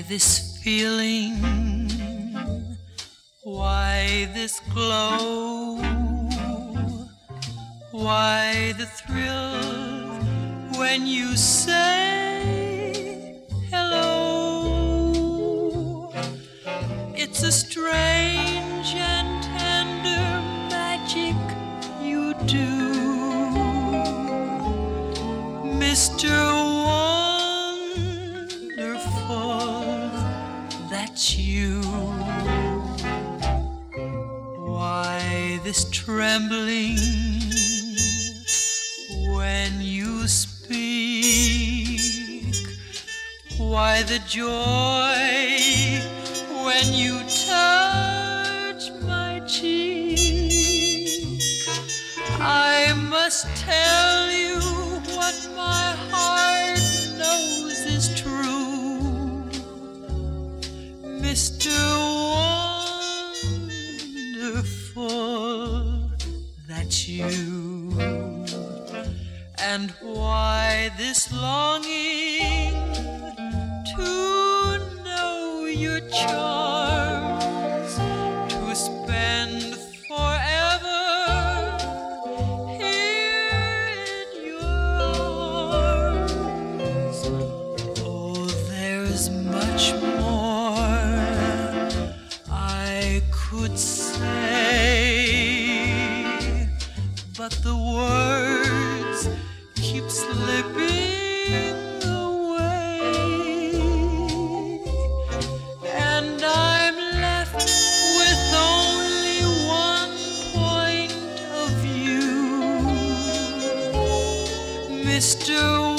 this feeling? Why this glow? Why the thrill when you say hello? It's a strange and tender magic you do, Mr. Wonderful, that's you. Why this trembling when you speak? Why the joy when you touch my cheek? I must tell you what my heart knows is true, Mr. Wonderful, that's you. And why this longing to know your charms, to spend forever here in your arms? Oh, there's much more I could say, but the words keep slipping away, and I'm left with only one point of view, Mr.